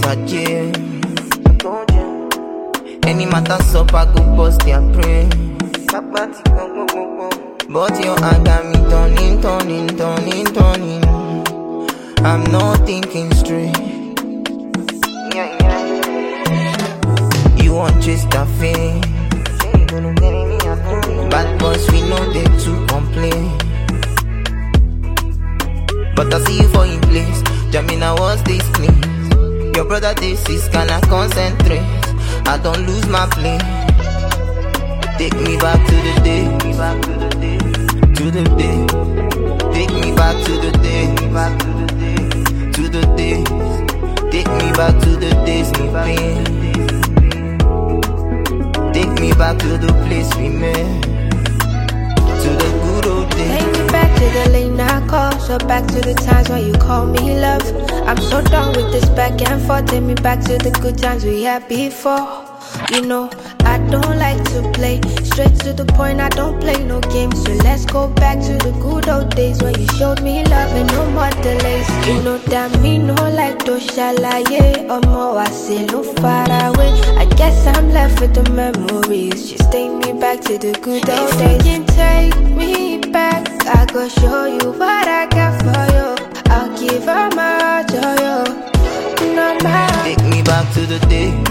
jail. Any matter up, I go bust their brain. But your hand got me turning. I'm not thinking straight. You want chase that fame. Bad boys, we know they to complain. But I see you for in place. Jamina, what's this clean? Your brother, this is kinda concentrate. I don't lose my play. Take me back to the day. To the day. Take me back to the day. To the day. Take me back to the days we pain. Take me back to the place we met. To the good old days. Take me back to the late night calls, so back to the times when you call me love. I'm so done with this back and forth. Take me back to the good times we had before. You know, I don't like to play, straight to the point, I don't play no games. So let's go back to the good old days when you showed me love and no more delays. You know that me no like to shalaye, or more I say no far away. I guess I'm left with the memories, just take me back to the good old days. You can take me back, I go show you what I got for you. I'll give her my heart to you. No matter. Take me back to the day.